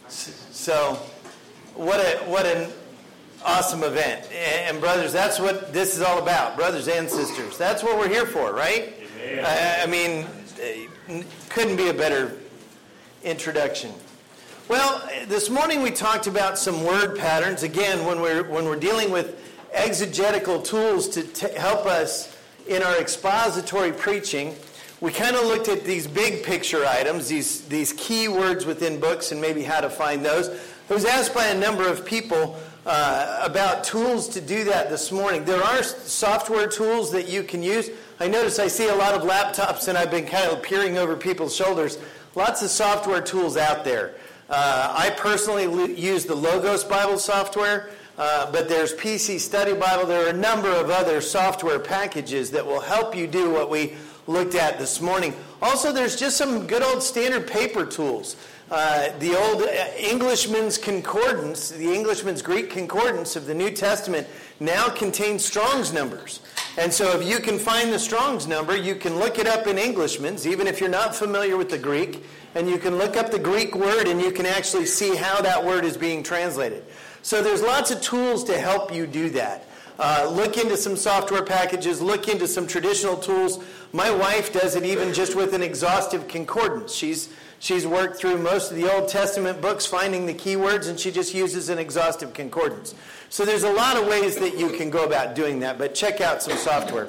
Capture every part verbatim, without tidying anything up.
So, what a what an awesome event. And brothers, that's what this is all about. Brothers and sisters. That's what we're here for, right? I, I mean, couldn't be a better introduction. Well, this morning we talked about some word patterns. Again, when we're when we're dealing with exegetical tools to t- help us in our expository preaching, we kind of looked at these big picture items, these these key words within books, and maybe how to find those. I was asked by a number of people uh, about tools to do that this morning. There are software tools that you can use. I notice I see a lot of laptops, and I've been kind of peering over people's shoulders. Lots of software tools out there. Uh, I personally l- use the Logos Bible software, uh, but there's P C Study Bible. There are a number of other software packages that will help you do what we looked at this morning. Also, there's just some good old standard paper tools. Uh, the old Englishman's Concordance, the Englishman's Greek Concordance of the New Testament now contains Strong's numbers. And so if you can find the Strong's number, you can look it up in Englishman's, even if you're not familiar with the Greek, and you can look up the Greek word and you can actually see how that word is being translated. So there's lots of tools to help you do that. Uh, look into some software packages, look into some traditional tools. My wife does it even just with an exhaustive concordance. She's she's worked through most of the Old Testament books, finding the keywords, and she just uses an exhaustive concordance. So there's a lot of ways that you can go about doing that, but check out some software.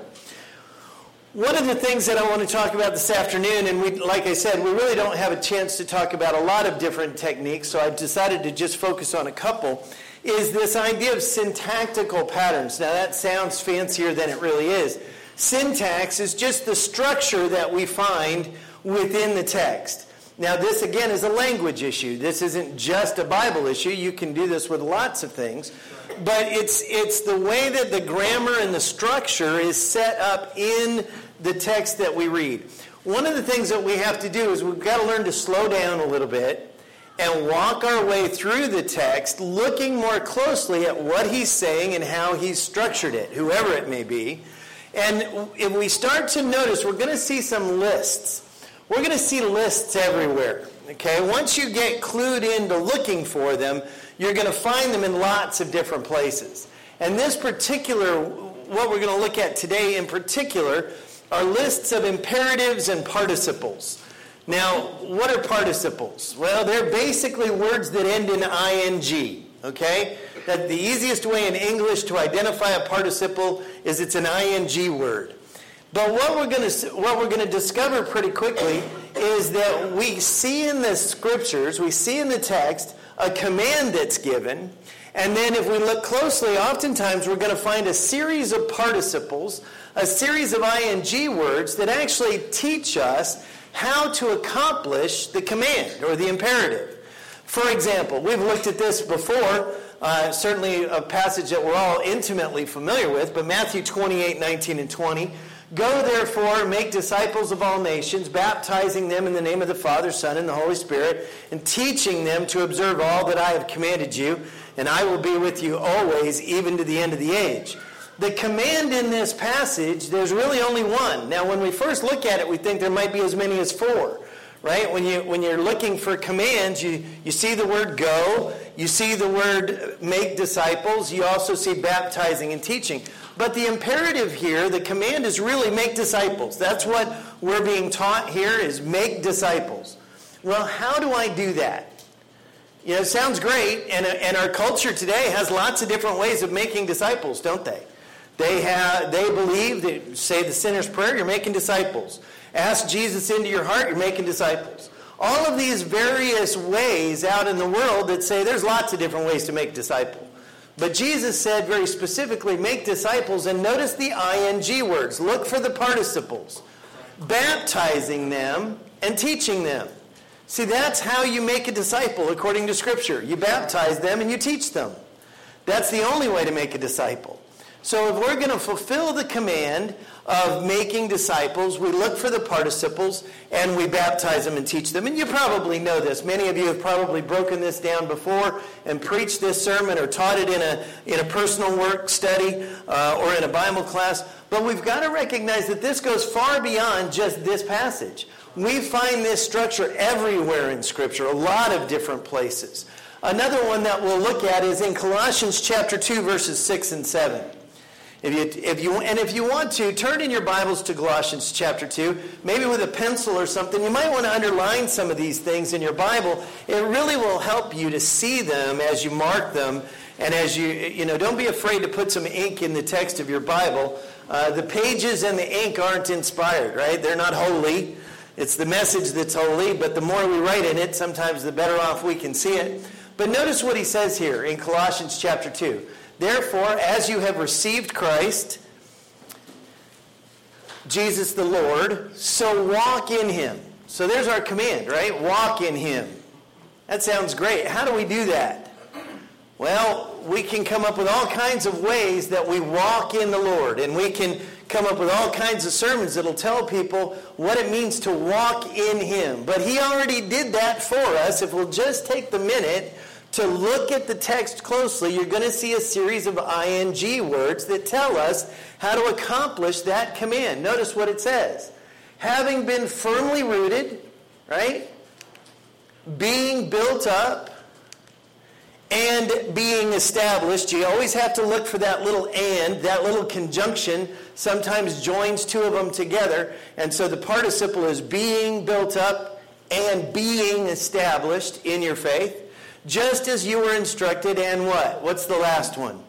One of the things that I want to talk about this afternoon, and we, like I said, we really don't have a chance to talk about a lot of different techniques, so I've decided to just focus on a couple, is this idea of syntactical patterns. Now that sounds fancier than it really is. Syntax is just the structure that we find within the text. Now this again is a language issue. This isn't just a Bible issue. You can do this with lots of things. But it's it's the way that the grammar and the structure is set up in the text that we read. One of the things that we have to do is we've got to learn to slow down a little bit and walk our way through the text, looking more closely at what he's saying and how he's structured it, whoever it may be. And if we start to notice, we're going to see some lists. We're going to see lists everywhere. Okay, once you get clued into looking for them, you're going to find them in lots of different places. And this particular, what we're going to look at today in particular, are lists of imperatives and participles. Now, what are participles? Well, they're basically words that end in ing, okay? That the easiest way in English to identify a participle is it's an ing word. But what we're going to what we're going to discover pretty quickly is that we see in the scriptures, we see in the text a command that's given, and then if we look closely, oftentimes we're going to find a series of participles, a series of ing words that actually teach us how to accomplish the command or the imperative. For example, we've looked at this before, uh, certainly a passage that we're all intimately familiar with, but Matthew twenty-eight, nineteen, and twenty. Go therefore, make disciples of all nations, baptizing them in the name of the Father, Son, and the Holy Spirit, and teaching them to observe all that I have commanded you, and I will be with you always, even to the end of the age. The command in this passage, there's really only one. Now, when we first look at it, we think there might be as many as four, right? When, you, when you're looking for commands, you, you see the word go, you see the word make disciples, you also see baptizing and teaching. But the imperative here, the command is really make disciples. That's what we're being taught here is make disciples. Well, how do I do that? You know, it sounds great, and, and our culture today has lots of different ways of making disciples, don't they? They have, they believe that, say the sinner's prayer, you're making disciples. Ask Jesus into your heart, you're making disciples. All of these various ways out in the world that say there's lots of different ways to make disciples. But Jesus said very specifically, make disciples, and notice the ing words. Look for the participles. Baptizing them and teaching them. See, that's how you make a disciple according to Scripture. You baptize them and you teach them. That's the only way to make a disciple. So if we're going to fulfill the command of making disciples, we look for the participles and we baptize them and teach them. And you probably know this. Many of you have probably broken this down before and preached this sermon or taught it in a in a personal work study uh, or in a Bible class. But we've got to recognize that this goes far beyond just this passage. We find this structure everywhere in Scripture, a lot of different places. Another one that we'll look at is in Colossians chapter two, verses six and seven. If you, if you, and if you want to, turn in your Bibles to Colossians chapter two, maybe with a pencil or something. You might want to underline some of these things in your Bible. It really will help you to see them as you mark them. And as you, you know, don't be afraid to put some ink in the text of your Bible. Uh, the pages and the ink aren't inspired, right? They're not holy. It's the message that's holy, but the more we write in it, sometimes the better off we can see it. But notice what he says here in Colossians chapter two. Therefore, as you have received Christ, Jesus the Lord, so walk in him. So there's our command, right? Walk in him. That sounds great. How do we do that? Well, we can come up with all kinds of ways that we walk in the Lord. And we can come up with all kinds of sermons that'll tell people what it means to walk in him. But he already did that for us. If we'll just take the minute to look at the text closely, you're going to see a series of ing words that tell us how to accomplish that command. Notice what it says. Having been firmly rooted, right? Being built up, and being established. You always have to look for that little and, that little conjunction sometimes joins two of them together. And so the participle is being built up and being established in your faith. Just as you were instructed, and what? What's the last one?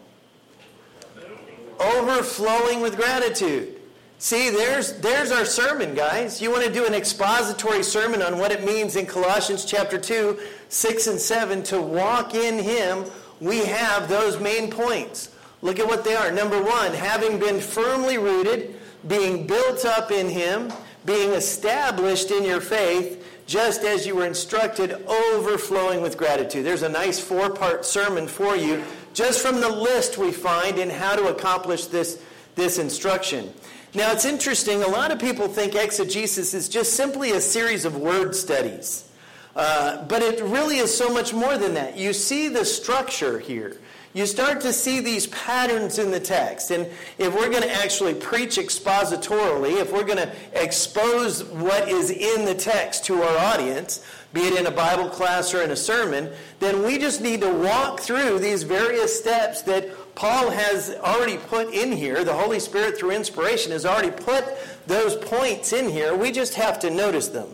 Overflowing with gratitude. See, there's there's our sermon, guys. You want to do an expository sermon on what it means in Colossians chapter two, six and seven, to walk in him. We have those main points. Look at what they are. Number one, having been firmly rooted, being built up in him, being established in your faith, just as you were instructed, overflowing with gratitude. There's a nice four-part sermon for you, just from the list we find in how to accomplish this, this instruction. Now, it's interesting. A lot of people think exegesis is just simply a series of word studies. Uh, but it really is so much more than that. You see the structure here. You start to see these patterns in the text. And if we're going to actually preach expositorily, if we're going to expose what is in the text to our audience, be it in a Bible class or in a sermon, then we just need to walk through these various steps that Paul has already put in here. The Holy Spirit, through inspiration, has already put those points in here. We just have to notice them.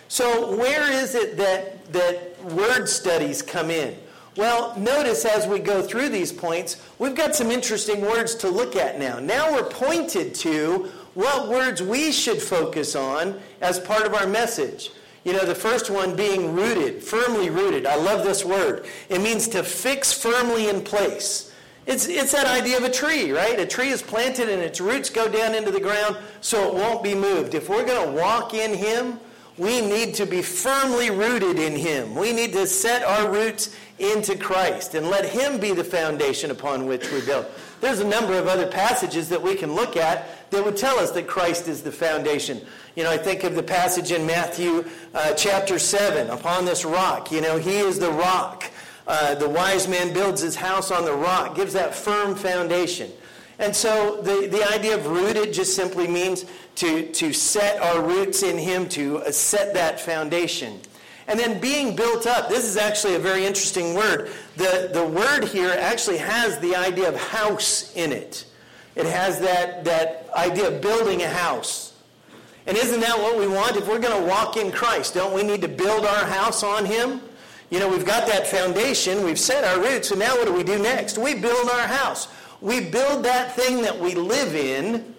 So where is it that, that word studies come in? Well, notice as we go through these points, we've got some interesting words to look at now. Now we're pointed to what words we should focus on as part of our message. You know, the first one being rooted, firmly rooted. I love this word. It means to fix firmly in place. It's, it's that idea of a tree, right? A tree is planted and its roots go down into the ground so it won't be moved. If we're going to walk in him, we need to be firmly rooted in him. We need to set our roots into Christ and let him be the foundation upon which we build. There's a number of other passages that we can look at that would tell us that Christ is the foundation. You know, I think of the passage in Matthew uh, chapter seven, upon this rock. You know, he is the rock. Uh, the wise man builds his house on the rock, gives that firm foundation. And so the, the idea of rooted just simply means to, to set our roots in him, to uh, set that foundation. And then being built up. This is actually a very interesting word. The, the word here actually has the idea of house in it. It has that, that idea of building a house. And isn't that what we want? If we're going to walk in Christ, don't we need to build our house on him? You know, we've got that foundation. We've set our roots. So now what do we do next? We build our house. We build that thing that we live in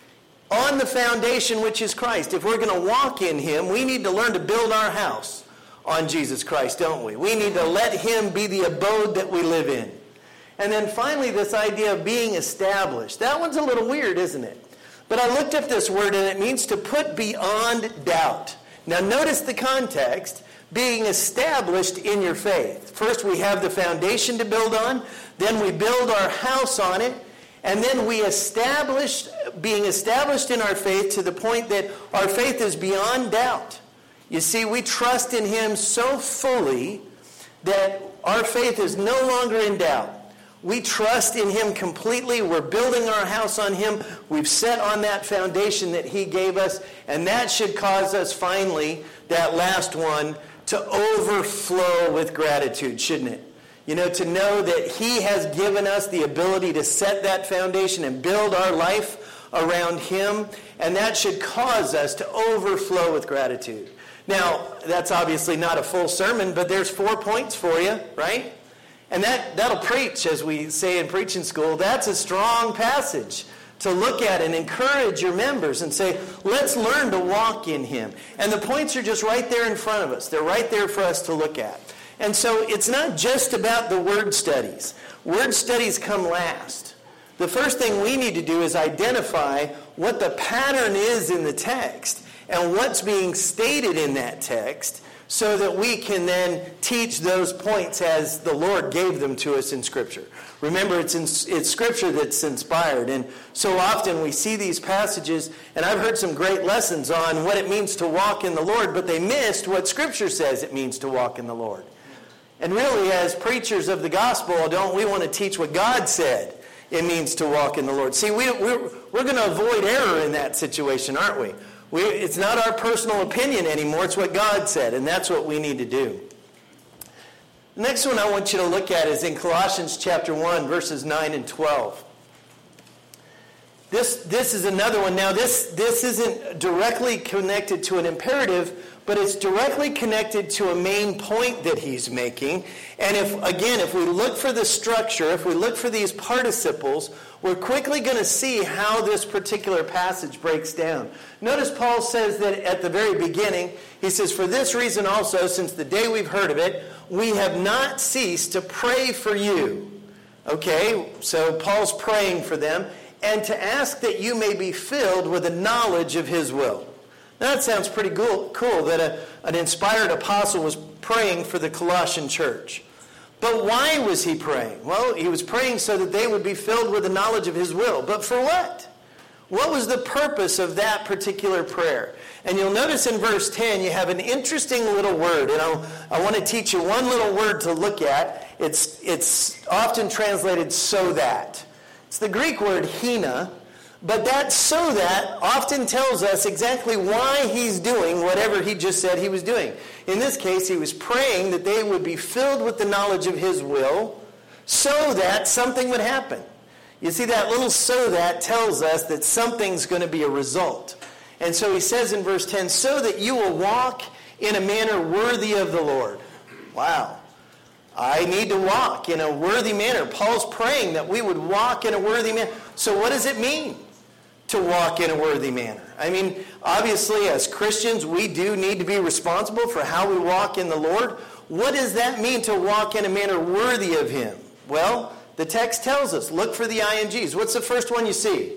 on the foundation which is Christ. If we're going to walk in him, we need to learn to build our house on Jesus Christ, don't we? We need to let him be the abode that we live in. And then finally, this idea of being established. That one's a little weird, isn't it? But I looked up this word, and it means to put beyond doubt. Now notice the context. Being established in your faith. First, we have the foundation to build on. Then we build our house on it. And then we establish, being established in our faith to the point that our faith is beyond doubt. You see, we trust in him so fully that our faith is no longer in doubt. we trust in him completely. We're building our house on him. We've set on that foundation that he gave us. And that should cause us finally, that last one, to overflow with gratitude, shouldn't it? You know, to know that he has given us the ability to set that foundation and build our life around him. And that should cause us to overflow with gratitude. Now, that's obviously not a full sermon, but there's four points for you, right? And that, that'll preach, as we say in preaching school. That's a strong passage to look at and encourage your members and say, let's learn to walk in him. And the points are just right there in front of us. They're right there for us to look at. And so it's not just about the word studies. Word studies come last. The first thing we need to do is identify what the pattern is in the text and what's being stated in that text, so that we can then teach those points as the Lord gave them to us in Scripture. Remember, it's in, it's Scripture that's inspired. And so often we see these passages, and I've heard some great lessons on what it means to walk in the Lord, but they missed what Scripture says it means to walk in the Lord. And really, as preachers of the gospel, don't we want to teach what God said it means to walk in the Lord? See, we, we're, we're going to avoid error in that situation, aren't we? We, it's not our personal opinion anymore. It's what God said, and that's what we need to do. The next one I want you to look at is in Colossians chapter one, verses nine and twelve. This, this is another one. Now, this, this isn't directly connected to an imperative, but it's directly connected to a main point that he's making. And if, again, if we look for the structure, if we look for these participles, we're quickly going to see how this particular passage breaks down. Notice Paul says that at the very beginning, he says, for this reason also, since the day we've heard of it, we have not ceased to pray for you. Okay, so Paul's praying for them, and to ask that you may be filled with the knowledge of his will. Now that sounds pretty cool, cool that a, an inspired apostle was praying for the Colossian church. But why was he praying? Well, he was praying so that they would be filled with the knowledge of his will. But for what? What was the purpose of that particular prayer? And you'll notice in verse ten, you have an interesting little word. And I'll, I want to teach you one little word to look at. It's, it's often translated so that. It's the Greek word hina. But that so that often tells us exactly why he's doing whatever he just said he was doing. In this case, he was praying that they would be filled with the knowledge of his will so that something would happen. You see, that little so that tells us that something's going to be a result. And so he says in verse ten, so that you will walk in a manner worthy of the Lord. Wow. I need to walk in a worthy manner. Paul's praying that we would walk in a worthy manner. So what does it mean to walk in a worthy manner? I mean, obviously, as Christians, we do need to be responsible for how we walk in the Lord. What does that mean to walk in a manner worthy of him? Well, the text tells us. Look for the I N Gs. What's the first one you see?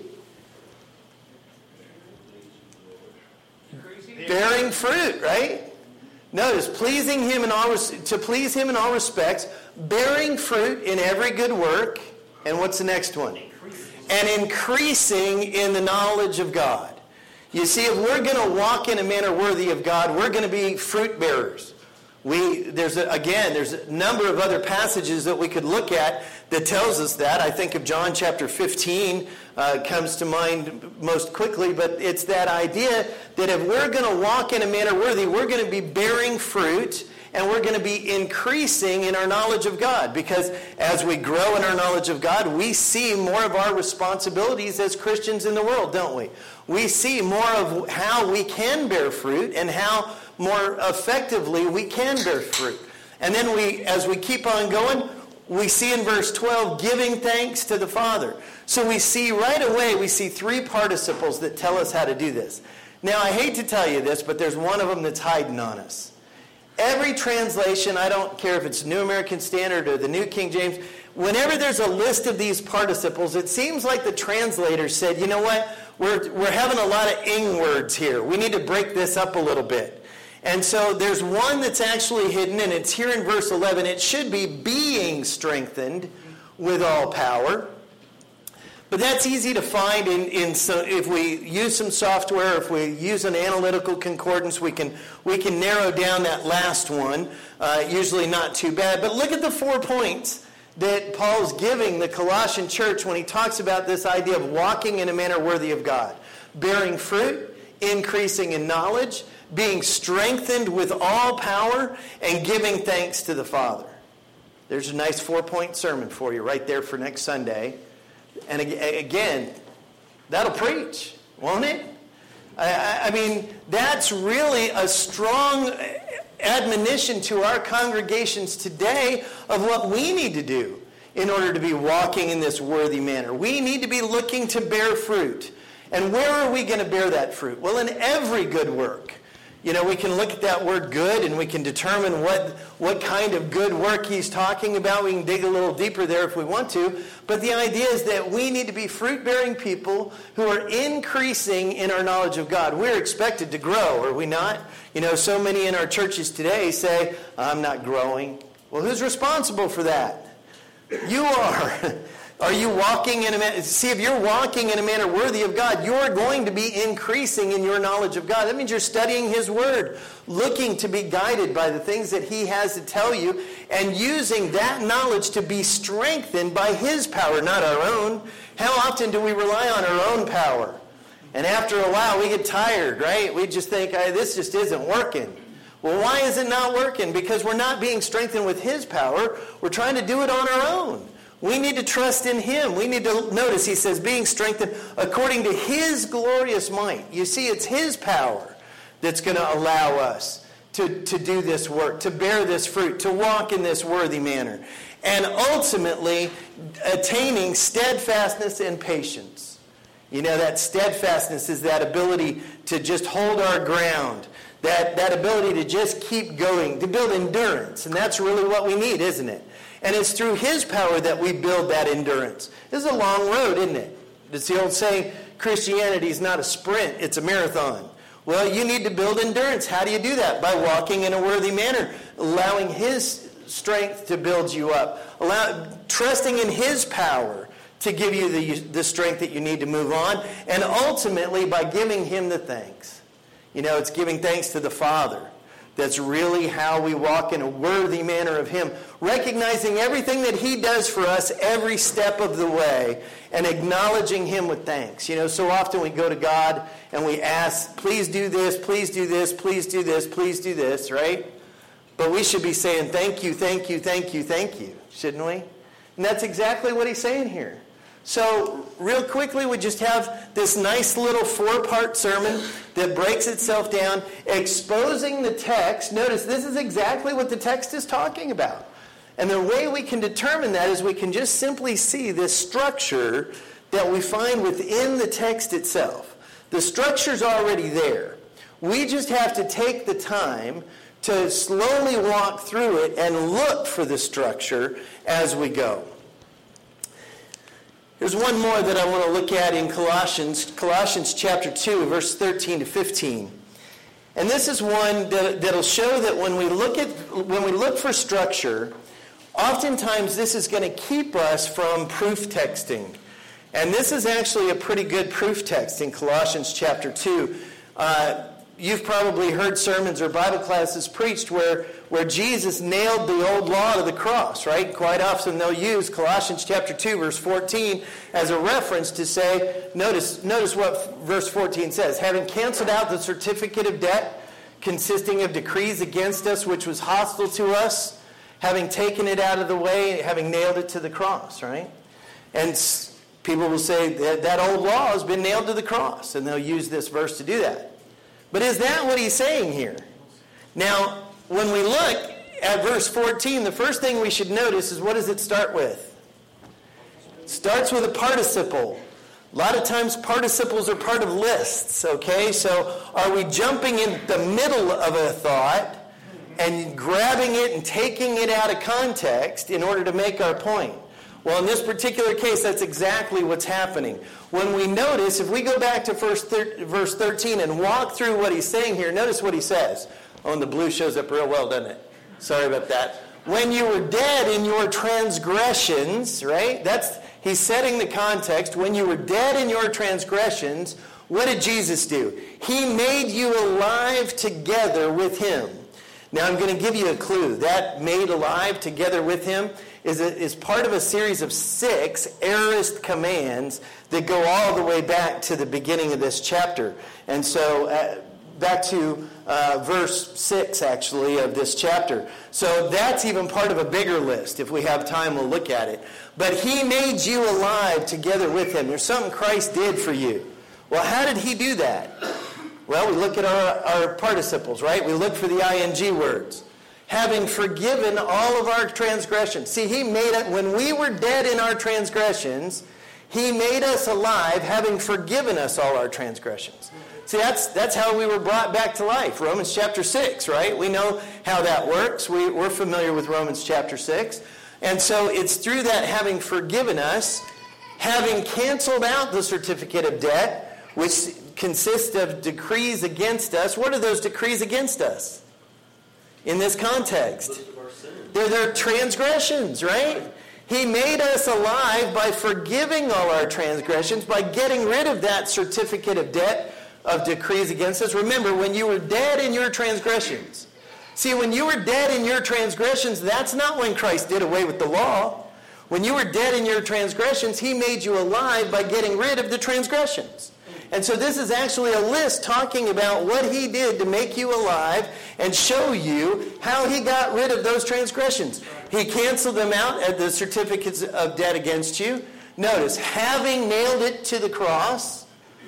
Bearing fruit, right? Notice, pleasing him in all to please him in all respects, bearing fruit in every good work. And what's the next one? And increasing in the knowledge of God. You see, if we're going to walk in a manner worthy of God, we're going to be fruit bearers. We there's a, again, there's a number of other passages that we could look at that tells us that. I think of John chapter fifteen uh, comes to mind most quickly, but it's that idea that if we're going to walk in a manner worthy, we're going to be bearing fruit. And we're going to be increasing in our knowledge of God. Because as we grow in our knowledge of God, we see more of our responsibilities as Christians in the world, don't we? We see more of how we can bear fruit and how more effectively we can bear fruit. And then we, as we keep on going, we see in verse twelve, giving thanks to the Father. So we see right away, we see three participles that tell us how to do this. Now, I hate to tell you this, but there's one of them that's hiding on us. Every translation, I don't care if it's New American Standard or the New King James, whenever there's a list of these participles, it seems like the translator said, you know what, we're, we're having a lot of ing words here. We need to break this up a little bit. And so there's one that's actually hidden, and it's here in verse eleven. It should be being strengthened with all power. But that's easy to find in, in so if we use some software, if we use an analytical concordance, we can we can narrow down that last one. Uh, usually not too bad. But look at the four points that Paul's giving the Colossian church when he talks about this idea of walking in a manner worthy of God. Bearing fruit, increasing in knowledge, being strengthened with all power, and giving thanks to the Father. There's a nice four-point sermon for you right there for next Sunday. And again, that'll preach, won't it? I, I mean, that's really a strong admonition to our congregations today of what we need to do in order to be walking in this worthy manner. We need to be looking to bear fruit. And where are we going to bear that fruit? Well, in every good work. You know, we can look at that word good and we can determine what, what kind of good work he's talking about. We can dig a little deeper there if we want to. But the idea is that we need to be fruit-bearing people who are increasing in our knowledge of God. We're expected to grow, are we not? You know, so many in our churches today say, I'm not growing. Well, who's responsible for that? You are. Are you walking in a manner? See, if you're walking in a manner worthy of God, you're going to be increasing in your knowledge of God. That means you're studying His Word, looking to be guided by the things that He has to tell you, and using that knowledge to be strengthened by His power, not our own. How often do we rely on our own power? And after a while, we get tired, right? We just think, hey, this just isn't working. Well, why is it not working? Because we're not being strengthened with His power. We're trying to do it on our own. We need to trust in Him. We need to notice, he says, being strengthened according to His glorious might. You see, it's His power that's going to allow us to, to do this work, to bear this fruit, to walk in this worthy manner. And ultimately, attaining steadfastness and patience. You know, that steadfastness is that ability to just hold our ground. That, that ability to just keep going, to build endurance. And that's really what we need, isn't it? And it's through His power that we build that endurance. This is a long road, isn't it? It's the old saying, Christianity is not a sprint, it's a marathon. Well, you need to build endurance. How do you do that? By walking in a worthy manner, allowing His strength to build you up, allow, trusting in His power to give you the, the strength that you need to move on, and ultimately by giving Him the thanks. You know, it's giving thanks to the Father. That's really how we walk in a worthy manner of Him, recognizing everything that He does for us every step of the way and acknowledging Him with thanks. You know, so often we go to God and we ask, please do this, please do this, please do this, please do this, right? But we should be saying, thank you, thank you, thank you, thank you, shouldn't we? And that's exactly what He's saying here. So, real quickly, we just have this nice little four-part sermon that breaks itself down, exposing the text. Notice, this is exactly what the text is talking about. And the way we can determine that is we can just simply see this structure that we find within the text itself. The structure's already there. We just have to take the time to slowly walk through it and look for the structure as we go. There's one more that I want to look at in Colossians, Colossians chapter two, verse thirteen to fifteen. And this is one that, that'll show that when we look at when we look for structure, oftentimes this is going to keep us from proof texting. And this is actually a pretty good proof text in Colossians chapter two. Uh, You've probably heard sermons or Bible classes preached where, where Jesus nailed the old law to the cross, right? Quite often they'll use Colossians chapter two, verse fourteen as a reference to say, notice, notice what verse fourteen says. Having canceled out the certificate of debt consisting of decrees against us, which was hostile to us, having taken it out of the way, having nailed it to the cross, right? And people will say that that old law has been nailed to the cross, and they'll use this verse to do that. But is that what he's saying here? Now, when we look at verse fourteen, the first thing we should notice is, what does it start with? It starts with a participle. A lot of times participles are part of lists, okay? So are we jumping in the middle of a thought and grabbing it and taking it out of context in order to make our point? Well, in this particular case, that's exactly what's happening. When we notice, if we go back to verse thirteen and walk through what he's saying here, notice what he says. Oh, and the blue shows up real well, doesn't it? Sorry about that. When you were dead in your transgressions, right? That's he's setting the context. When you were dead in your transgressions, what did Jesus do? He made you alive together with him. Now I'm going to give you a clue. That made alive together with him is, a, is part of a series of six aorist commands that go all the way back to the beginning of this chapter. And so uh, back to uh, verse six, actually, of this chapter. So that's even part of a bigger list. If we have time, we'll look at it. But he made you alive together with him. There's something Christ did for you. Well, how did he do that? Well, we look at our, our participles, right? We look for the ing words. Having forgiven all of our transgressions. See, he made it, when we were dead in our transgressions, he made us alive, having forgiven us all our transgressions. See, that's that's how we were brought back to life. Romans chapter six, right? We know how that works. We, we're familiar with Romans chapter six. And so it's through that having forgiven us, having canceled out the certificate of debt, which consists of decrees against us. What are those decrees against us in this context? They're their transgressions, right? He made us alive by forgiving all our transgressions, by getting rid of that certificate of debt of decrees against us. Remember, when you were dead in your transgressions. See, when you were dead in your transgressions, that's not when Christ did away with the law. When you were dead in your transgressions, he made you alive by getting rid of the transgressions. And so this is actually a list talking about what he did to make you alive and show you how he got rid of those transgressions. He canceled them out at the certificates of debt against you. Notice, having nailed it to the cross,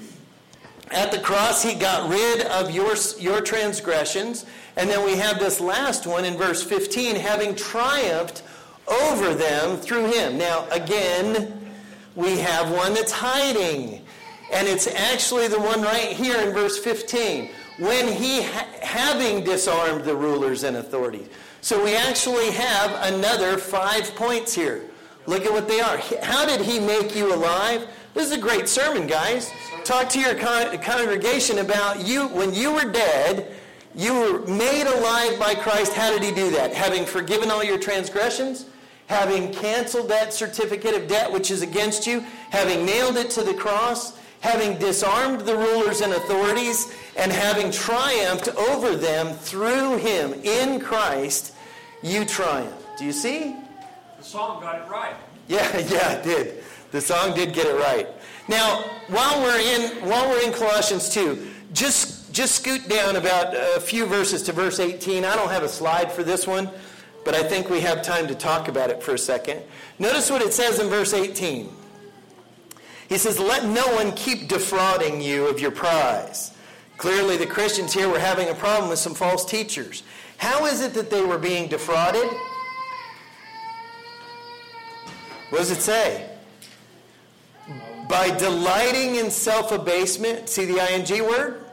at the cross he got rid of your, your transgressions. And then we have this last one in verse fifteen, having triumphed over them through him. Now, again, we have one that's hiding. And it's actually the one right here in verse fifteen. When he, ha- having disarmed the rulers and authorities. So we actually have another five points here. Look at what they are. How did he make you alive? This is a great sermon, guys. Talk to your con- congregation about you. When you were dead, you were made alive by Christ. How did he do that? Having forgiven all your transgressions, having canceled that certificate of debt which is against you, having nailed it to the cross, having disarmed the rulers and authorities, and having triumphed over them through him in Christ, you triumph. Do you see? The song got it right. Yeah, yeah, it did. The song did get it right. Now, while we're in while we're in Colossians two, just just scoot down about a few verses to verse eighteen. I don't have a slide for this one, but I think we have time to talk about it for a second. Notice what it says in verse eighteen. He says, let no one keep defrauding you of your prize. Clearly the Christians here were having a problem with some false teachers. How is it that they were being defrauded? What does it say? By delighting in self-abasement, see the ing word?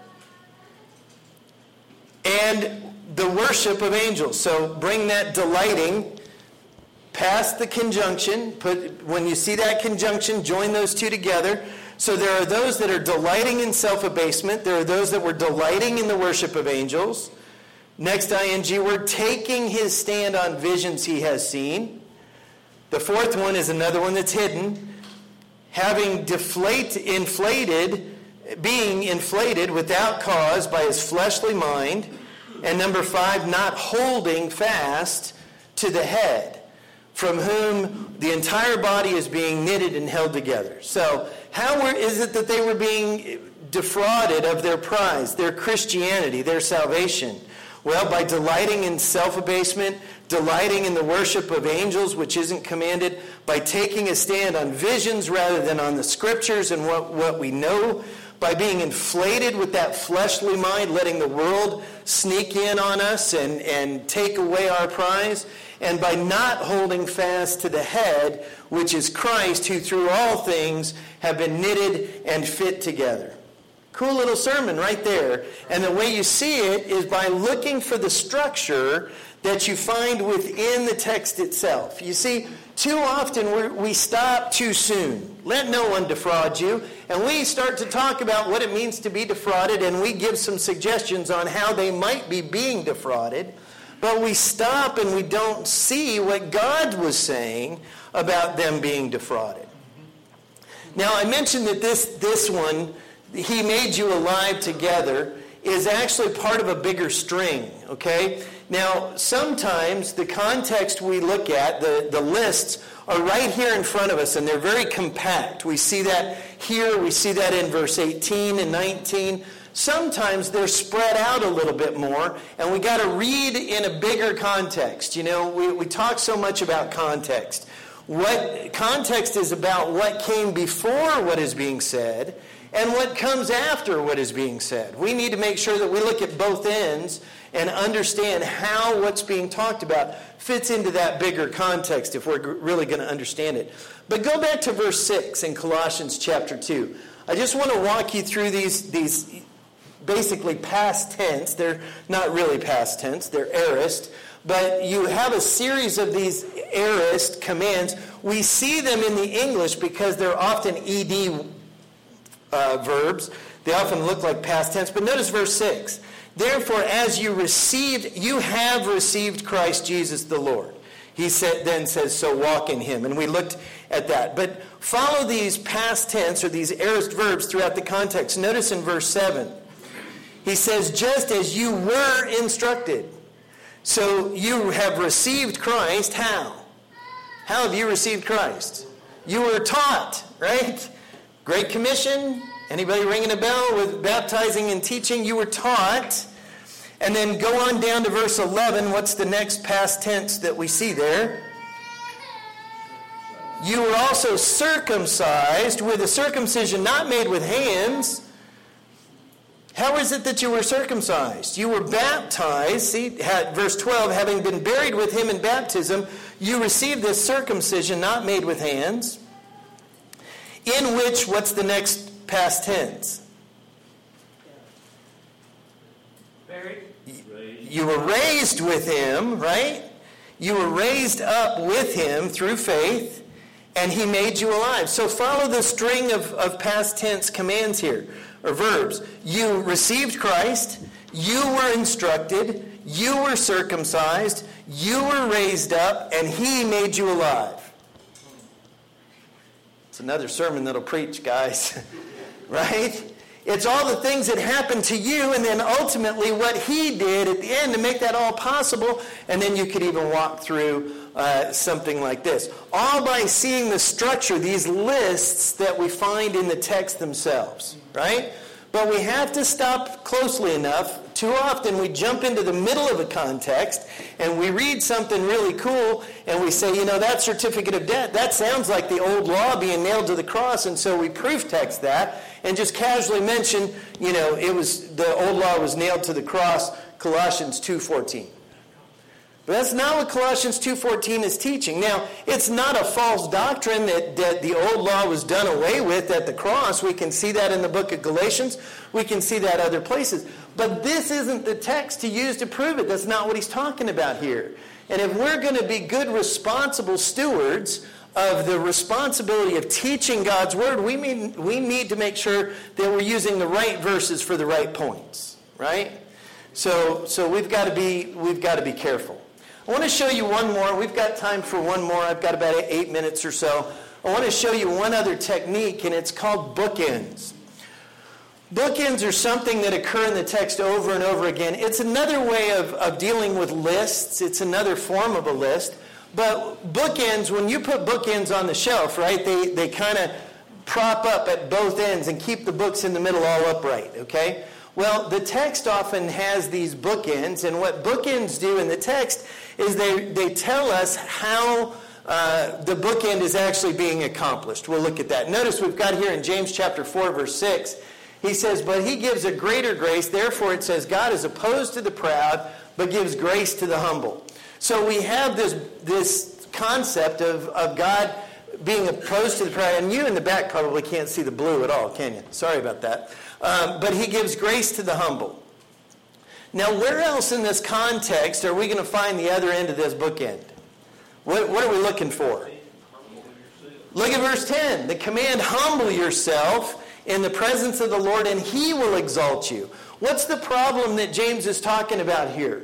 And the worship of angels. So bring that delighting past the conjunction. Put, when you see that conjunction, join those two together. So there are those that are delighting in self-abasement. There are those that were delighting in the worship of angels. Next ing word, taking his stand on visions he has seen. The fourth one is another one that's hidden. Having deflate, inflated, being inflated without cause by his fleshly mind. And number five, not holding fast to the head, from whom the entire body is being knitted and held together. So how were, is it that they were being defrauded of their prize, their Christianity, their salvation? Well, by delighting in self-abasement, delighting in the worship of angels, which isn't commanded, by taking a stand on visions rather than on the scriptures and what, what we know, by being inflated with that fleshly mind, letting the world sneak in on us and, and take away our prize, and by not holding fast to the head, which is Christ, who through all things have been knitted and fit together. Cool little sermon right there. And the way you see it is by looking for the structure that you find within the text itself. You see, too often we're, we stop too soon. Let no one defraud you. And we start to talk about what it means to be defrauded, and we give some suggestions on how they might be being defrauded. But we stop and we don't see what God was saying about them being defrauded. Now, I mentioned that this, this one, he made you alive together, is actually part of a bigger string, okay? Now, sometimes the context we look at, the, the lists, are right here in front of us, and they're very compact. We see that here, we see that in verse eighteen and nineteen. Sometimes they're spread out a little bit more, and we got to read in a bigger context. You know, we, we talk so much about context. What context is about what came before what is being said, and what comes after what is being said. We need to make sure that we look at both ends and understand how what's being talked about fits into that bigger context if we're really going to understand it. But go back to verse six in Colossians chapter two. I just want to walk you through these, these basically past tense. They're not really past tense, they're aorist. But you have a series of these aorist commands. We see them in the English because they're often ed uh, verbs. They often look like past tense. But notice verse six. Therefore, as you received, you have received Christ Jesus the Lord. He said, then says, so walk in him. And we looked at that. But follow these past tense or these aorist verbs throughout the context. Notice in verse seven. He says, just as you were instructed. So you have received Christ. How? How have you received Christ? You were taught, right? Great Commission. Anybody ringing a bell with baptizing and teaching? You were taught. And then go on down to verse eleven. What's the next past tense that we see there? You were also circumcised with a circumcision not made with hands. How is it that you were circumcised? You were baptized. See, verse twelve, having been buried with him in baptism, you received this circumcision not made with hands, in which, what's the next past tense? Buried. You were raised with him, right? You were raised up with him through faith, and he made you alive. So follow the string of, of past tense commands here, or verbs. You received Christ, you were instructed, you were circumcised, you were raised up, and he made you alive. It's another sermon that'll preach, guys. Right? It's all the things that happened to you, and then ultimately what he did at the end to make that all possible. And then you could even walk through uh, something like this. All by seeing the structure, these lists that we find in the text themselves. Right? But we have to stop closely enough. Too often we jump into the middle of a context and we read something really cool and we say, you know, that certificate of debt, that sounds like the old law being nailed to the cross, and so we proof text that and just casually mention, you know, it was the old law was nailed to the cross, Colossians two fourteen. But that's not what Colossians two fourteen is teaching. Now, it's not a false doctrine that, that the old law was done away with at the cross. We can see that in the book of Galatians. We can see that other places. But this isn't the text to use to prove it. That's not what he's talking about here. And if we're going to be good, responsible stewards of the responsibility of teaching God's word, we mean, we need to make sure that we're using the right verses for the right points, right? So, so we've got to be we've got to be careful. I want to show you one more. We've got time for one more. I've got about eight minutes or so. I want to show you one other technique, and it's called bookends. Bookends are something that occur in the text over and over again. It's another way of, of dealing with lists. It's another form of a list. But bookends, when you put bookends on the shelf, right, they, they kind of prop up at both ends and keep the books in the middle all upright, okay? Well, the text often has these bookends, and what bookends do in the text is they, they tell us how uh, the bookend is actually being accomplished. We'll look at that. Notice we've got here in James chapter four, verse six, he says, but he gives a greater grace. Therefore it says, God is opposed to the proud, but gives grace to the humble. So we have this, this concept of, of God being opposed to the proud. And you in the back probably can't see the blue at all, can you? Sorry about that. Um, but he gives grace to the humble. Now, where else in this context are we going to find the other end of this bookend? What, what are we looking for? Look at verse ten. The command, humble yourself in the presence of the Lord, and he will exalt you. What's the problem that James is talking about here?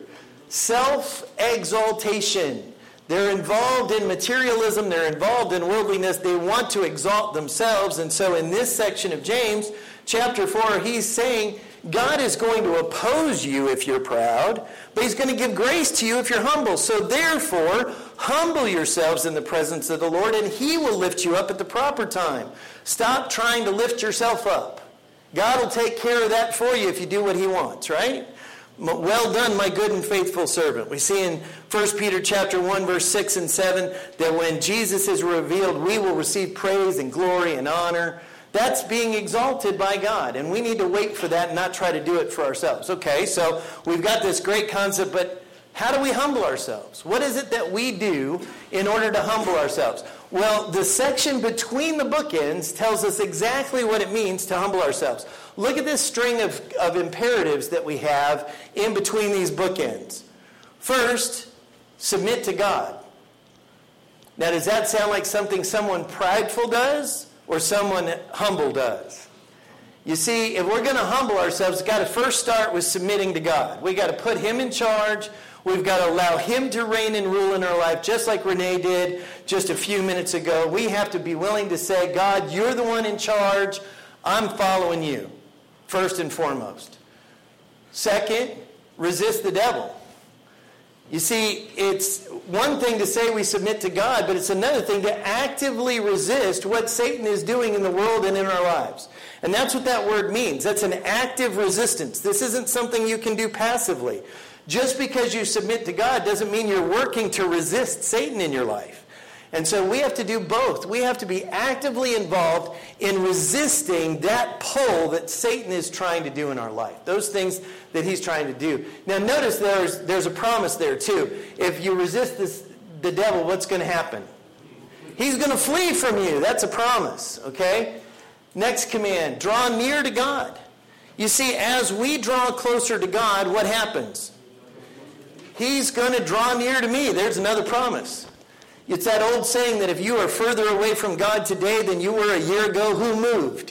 Self-exaltation. They're involved in materialism. They're involved in worldliness. They want to exalt themselves. And so in this section of James, chapter four, he's saying, God is going to oppose you if you're proud, but he's going to give grace to you if you're humble. So therefore, humble yourselves in the presence of the Lord, and he will lift you up at the proper time. Stop trying to lift yourself up. God will take care of that for you if you do what he wants, right? Well done, my good and faithful servant. We see in First Peter chapter one, verse six and seven, that when Jesus is revealed, we will receive praise and glory and honor. That's being exalted by God, and we need to wait for that and not try to do it for ourselves. Okay, so we've got this great concept, but how do we humble ourselves? What is it that we do in order to humble ourselves? Well, the section between the bookends tells us exactly what it means to humble ourselves. Look at this string of, of imperatives that we have in between these bookends. First, submit to God. Now, does that sound like something someone prideful does or someone humble does? You see, if we're going to humble ourselves, we've got to first start with submitting to God. We've got to put him in charge. We've got to allow him to reign and rule in our life, just like Renee did just a few minutes ago. We have to be willing to say, God, you're the one in charge. I'm following you, first and foremost. Second, resist the devil. You see, it's one thing to say we submit to God, but it's another thing to actively resist what Satan is doing in the world and in our lives. And that's what that word means. That's an active resistance. This isn't something you can do passively. Just because you submit to God doesn't mean you're working to resist Satan in your life. And so we have to do both. We have to be actively involved in resisting that pull that Satan is trying to do in our life. Those things that he's trying to do. Now notice there's there's a promise there too. If you resist this, the devil, what's going to happen? He's going to flee from you. That's a promise, okay? Next command, draw near to God. You see, as we draw closer to God, what happens? He's going to draw near to me. There's another promise. It's that old saying that if you are further away from God today than you were a year ago, who moved?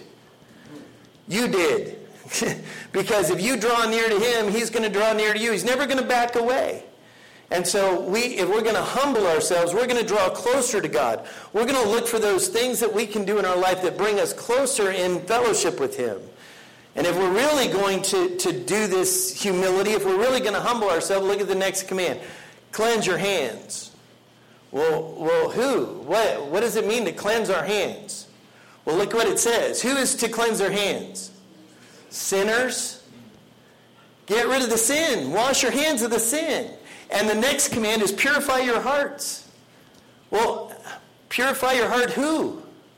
You did. Because if you draw near to him, he's going to draw near to you. He's never going to back away. And so we, if we're going to humble ourselves, we're going to draw closer to God. We're going to look for those things that we can do in our life that bring us closer in fellowship with him. And if we're really going to, to do this humility, if we're really going to humble ourselves, look at the next command. Cleanse your hands. Well, well, who? What, what does it mean to cleanse our hands? Well, look what it says. Who is to cleanse their hands? Sinners. Get rid of the sin. Wash your hands of the sin. And the next command is purify your hearts. Well, purify your heart who?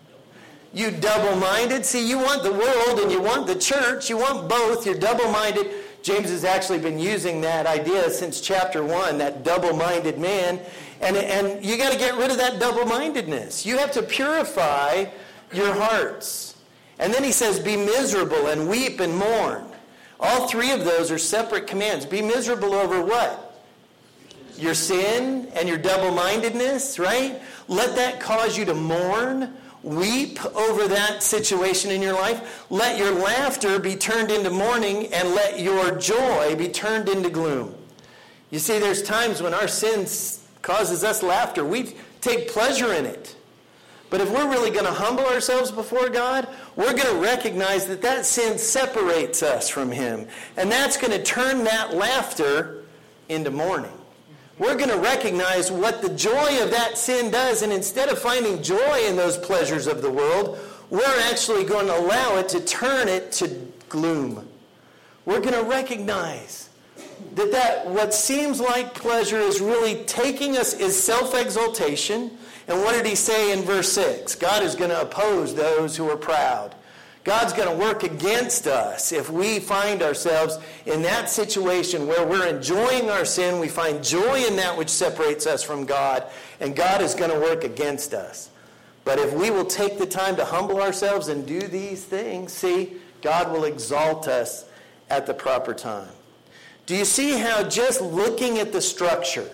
You double-minded. See, you want the world and you want the church. You want both. You're double-minded. James has actually been using that idea since chapter one, that double-minded man. And, and you got to get rid of that double-mindedness. You have to purify your hearts. And then he says, be miserable and weep and mourn. All three of those are separate commands. Be miserable over what? Your sin and your double-mindedness, right? Let that cause you to mourn. Weep over that situation in your life. Let your laughter be turned into mourning, and let your joy be turned into gloom. You see, there's times when our sin causes us laughter. We take pleasure in it. But if we're really going to humble ourselves before God, we're going to recognize that that sin separates us from him. And that's going to turn that laughter into mourning. We're going to recognize what the joy of that sin does, and instead of finding joy in those pleasures of the world, we're actually going to allow it to turn it to gloom. We're going to recognize that, that what seems like pleasure is really taking us, is self-exaltation. And what did he say in verse six? God is going to oppose those who are proud. God's going to work against us if we find ourselves in that situation where we're enjoying our sin. We find joy in that which separates us from God, and God is going to work against us. But if we will take the time to humble ourselves and do these things, see, God will exalt us at the proper time. Do you see how just looking at the structure,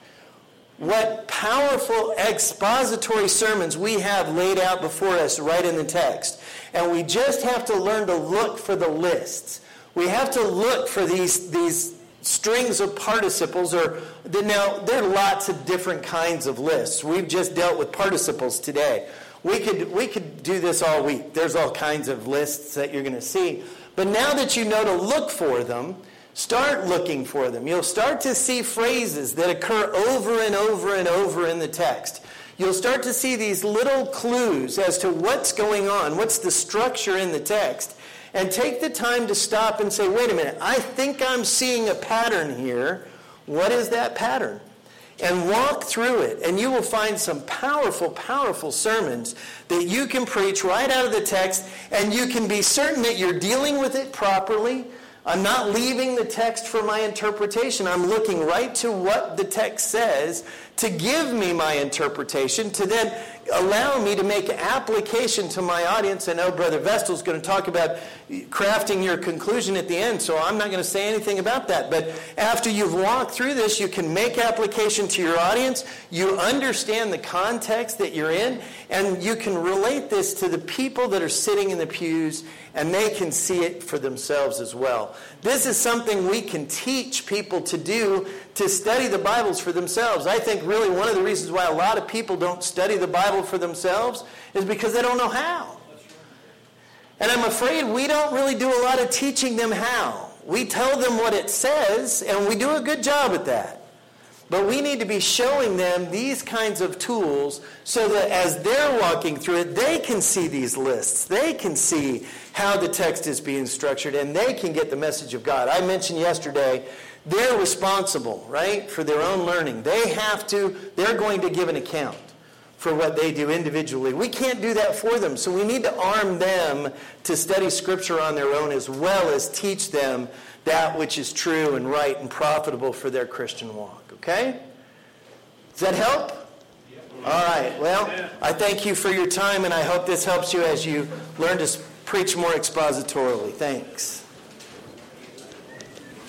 what powerful expository sermons we have laid out before us right in the text. And we just have to learn to look for the lists. We have to look for these, these strings of participles. Or now, there are lots of different kinds of lists. We've just dealt with participles today. We could, we could do this all week. There's all kinds of lists that you're going to see. But now that you know to look for them, start looking for them. You'll start to see phrases that occur over and over and over in the text. You'll start to see these little clues as to what's going on, what's the structure in the text, and take the time to stop and say, wait a minute, I think I'm seeing a pattern here. What is that pattern? And walk through it, and you will find some powerful, powerful sermons that you can preach right out of the text, and you can be certain that you're dealing with it properly. I'm not leaving the text for my interpretation. I'm looking right to what the text says to give me my interpretation, to then allow me to make application to my audience. I know Brother Vestal's going to talk about crafting your conclusion at the end, so I'm not going to say anything about that. But after you've walked through this, you can make application to your audience. You understand the context that you're in, and you can relate this to the people that are sitting in the pews, and they can see it for themselves as well. This is something we can teach people to do, to study the Bibles for themselves. I think really one of the reasons why a lot of people don't study the Bible for themselves is because they don't know how. And I'm afraid we don't really do a lot of teaching them how. We tell them what it says, and we do a good job at that. But we need to be showing them these kinds of tools so that as they're walking through it, they can see these lists. They can see how the text is being structured, and they can get the message of God. I mentioned yesterday, they're responsible, right, for their own learning. They have to, they're going to give an account for what they do individually. We can't do that for them, so we need to arm them to study Scripture on their own as well as teach them that which is true and right and profitable for their Christian walk. Okay? Does that help? All right. Well, I thank you for your time, and I hope this helps you as you learn to preach more expositorily. Thanks.